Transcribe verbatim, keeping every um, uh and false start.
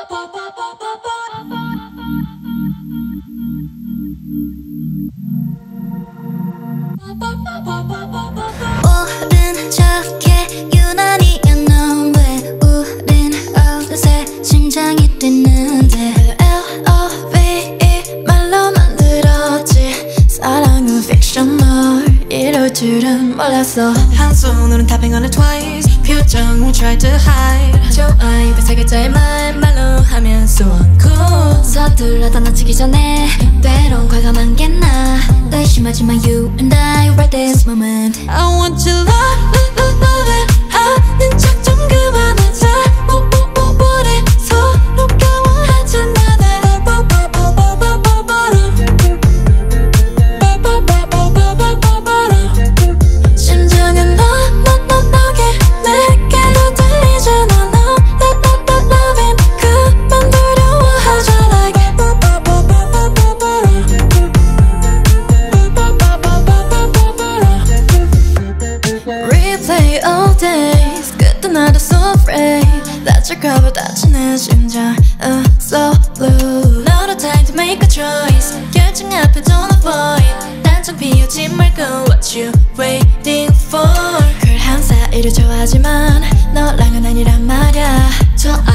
모른 척해 유난히 넌 왜 우린 어느새 심장이 뛰는데 엘 오 브이 이 말로만 들었지 사랑은 픽션 널 이럴 줄은 몰랐어. 한 손으로는 tapping on it twice 표정을 try to hide 좋아 입에 세 글자의 말 말로 하면 so uncool 서둘러 떠나치기 전에 때론 과감한 게 나 의심하지 마 you and I right this moment I want your love, love, love it 아는 척 좀 그만하자 우리 서로 까워하잖아 심장은 너, 너, 너, 너게 내게로 들리잖아 너 love, love, love it 그만 두려워하자 like Replay all days 끝도 나도 so afraid 다칠까봐 다친 내 심장 uh, so blue 너로 time to make a choice 결정 앞에 don't avoid 단정 피우지 말고 what you waiting for 쿨한 사이를 좋아하지만 너랑은 아니란 말야 좋아